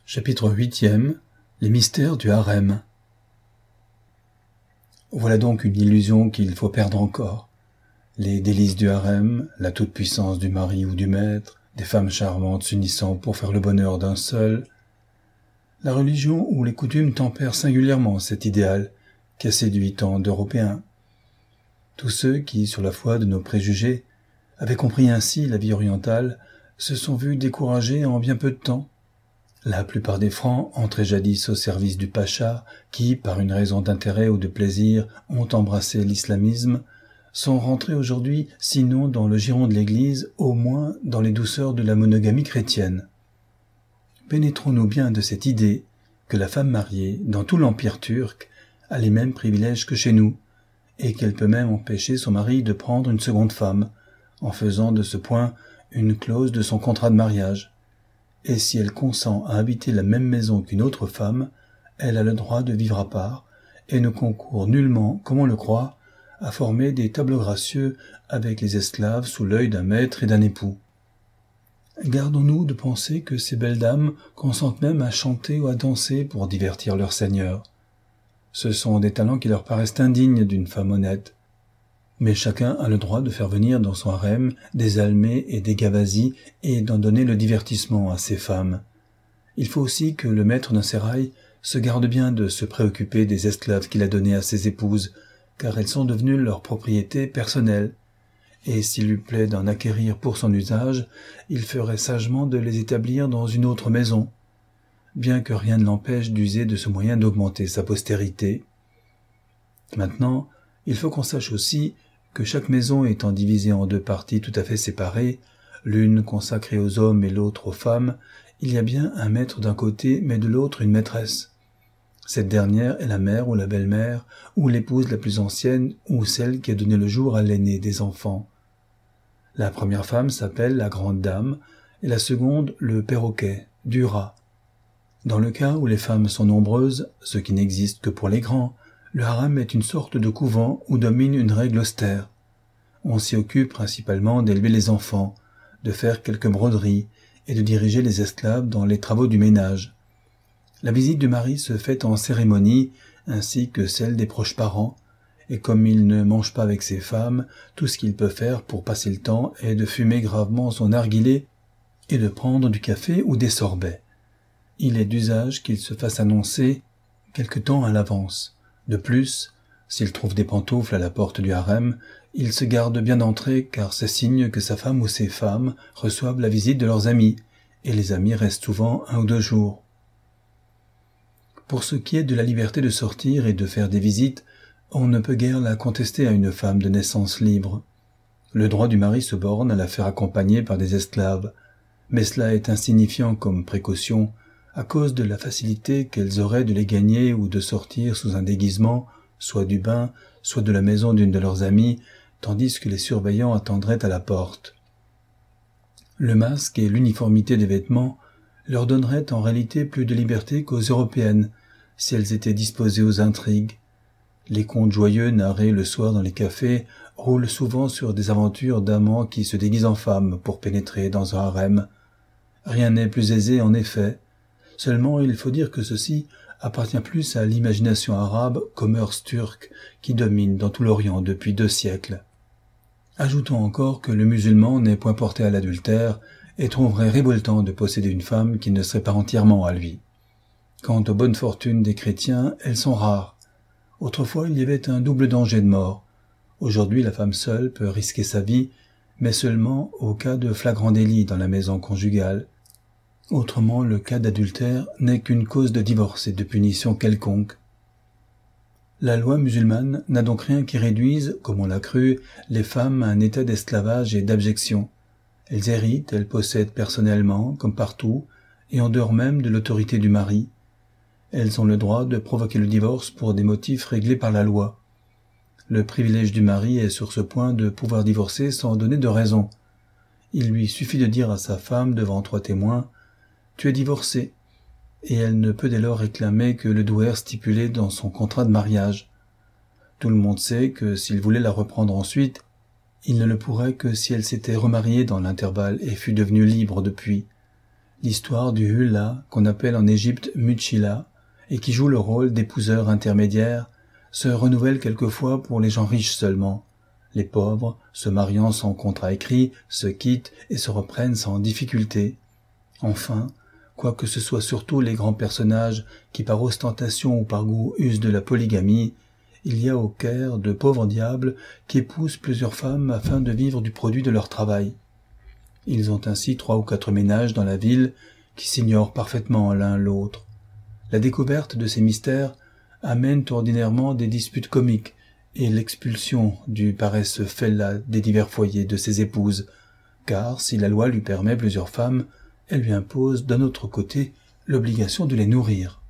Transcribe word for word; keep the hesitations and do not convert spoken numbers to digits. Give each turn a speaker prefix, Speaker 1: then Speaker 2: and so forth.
Speaker 1: Chapitre huitième. Les mystères du harem. Voilà donc une illusion qu'il faut perdre encore. Les délices du harem, la toute-puissance du mari ou du maître, des femmes charmantes s'unissant pour faire le bonheur d'un seul. La religion ou les coutumes tempèrent singulièrement cet idéal qui a séduit tant d'Européens. Tous ceux qui, sur la foi de nos préjugés, avaient compris ainsi la vie orientale, se sont vus découragés en bien peu de temps. La plupart des Francs, entrés jadis au service du pacha, qui, par une raison d'intérêt ou de plaisir, ont embrassé l'islamisme, sont rentrés aujourd'hui, sinon dans le giron de l'Église, au moins dans les douceurs de la monogamie chrétienne. Pénétrons-nous bien de cette idée que la femme mariée, dans tout l'Empire turc, a les mêmes privilèges que chez nous, et qu'elle peut même empêcher son mari de prendre une seconde femme, en faisant de ce point une clause de son contrat de mariage. Et si elle consent à habiter la même maison qu'une autre femme, elle a le droit de vivre à part, et ne concourt nullement, comme on le croit, à former des tableaux gracieux avec les esclaves sous l'œil d'un maître et d'un époux. Gardons-nous de penser que ces belles dames consentent même à chanter ou à danser pour divertir leur seigneur. Ce sont des talents qui leur paraissent indignes d'une femme honnête. Mais chacun a le droit de faire venir dans son harem des almées et des gavazis et d'en donner le divertissement à ces femmes. Il faut aussi que le maître d'un sérail se garde bien de se préoccuper des esclaves qu'il a donnés à ses épouses, car elles sont devenues leur propriété personnelle. Et s'il lui plaît d'en acquérir pour son usage, il ferait sagement de les établir dans une autre maison, bien que rien ne l'empêche d'user de ce moyen d'augmenter sa postérité. Maintenant, il faut qu'on sache aussi que chaque maison étant divisée en deux parties tout à fait séparées, l'une consacrée aux hommes et l'autre aux femmes, il y a bien un maître d'un côté, mais de l'autre une maîtresse. Cette dernière est la mère ou la belle-mère, ou l'épouse la plus ancienne, ou celle qui a donné le jour à l'aîné des enfants. La première femme s'appelle la grande dame, et la seconde le perroquet, du rat. Dans le cas où les femmes sont nombreuses, ce qui n'existe que pour les grands, le harem est une sorte de couvent où domine une règle austère. On s'y occupe principalement d'élever les enfants, de faire quelques broderies et de diriger les esclaves dans les travaux du ménage. La visite du mari se fait en cérémonie, ainsi que celle des proches parents, et comme il ne mange pas avec ses femmes, tout ce qu'il peut faire pour passer le temps est de fumer gravement son narguilé et de prendre du café ou des sorbets. Il est d'usage qu'il se fasse annoncer quelque temps à l'avance. De plus, s'il trouve des pantoufles à la porte du harem, il se garde bien d'entrer car c'est signe que sa femme ou ses femmes reçoivent la visite de leurs amis, et les amis restent souvent un ou deux jours. Pour ce qui est de la liberté de sortir et de faire des visites, on ne peut guère la contester à une femme de naissance libre. Le droit du mari se borne à la faire accompagner par des esclaves, mais cela est insignifiant comme précaution, à cause de la facilité qu'elles auraient de les gagner ou de sortir sous un déguisement, soit du bain, soit de la maison d'une de leurs amies, tandis que les surveillants attendraient à la porte. Le masque et l'uniformité des vêtements leur donneraient en réalité plus de liberté qu'aux Européennes, si elles étaient disposées aux intrigues. Les contes joyeux narrés le soir dans les cafés roulent souvent sur des aventures d'amants qui se déguisent en femmes pour pénétrer dans un harem. Rien n'est plus aisé en effet. Seulement, il faut dire que ceci appartient plus à l'imagination arabe qu'aux mœurs turques qui dominent dans tout l'Orient depuis deux siècles. Ajoutons encore que le musulman n'est point porté à l'adultère et trouverait révoltant de posséder une femme qui ne serait pas entièrement à lui. Quant aux bonnes fortunes des chrétiens, elles sont rares. Autrefois, il y avait un double danger de mort. Aujourd'hui, la femme seule peut risquer sa vie, mais seulement au cas de flagrant délit dans la maison conjugale. Autrement, le cas d'adultère n'est qu'une cause de divorce et de punition quelconque. La loi musulmane n'a donc rien qui réduise, comme on l'a cru, les femmes à un état d'esclavage et d'abjection. Elles héritent, elles possèdent personnellement, comme partout, et en dehors même de l'autorité du mari. Elles ont le droit de provoquer le divorce pour des motifs réglés par la loi. Le privilège du mari est sur ce point de pouvoir divorcer sans donner de raison. Il lui suffit de dire à sa femme devant trois témoins « Tu es divorcé », et elle ne peut dès lors réclamer que le douaire stipulé dans son contrat de mariage. Tout le monde sait que s'il voulait la reprendre ensuite, il ne le pourrait que si elle s'était remariée dans l'intervalle et fût devenue libre depuis. l'histoire du Hula, qu'on appelle en Égypte Muchila, et qui joue le rôle d'épouseur intermédiaire, se renouvelle quelquefois pour les gens riches seulement. Les pauvres, se mariant sans contrat écrit, se quittent et se reprennent sans difficulté. Enfin, quoique ce soit surtout les grands personnages qui par ostentation ou par goût usent de la polygamie, il y a au Caire de pauvres diables qui épousent plusieurs femmes afin de vivre du produit de leur travail. Ils ont ainsi trois ou quatre ménages dans la ville qui s'ignorent parfaitement l'un l'autre. La découverte de ces mystères amène ordinairement des disputes comiques et l'expulsion du paresse fella des divers foyers de ses épouses, car si la loi lui permet plusieurs femmes, elle lui impose d'un autre côté l'obligation de les nourrir.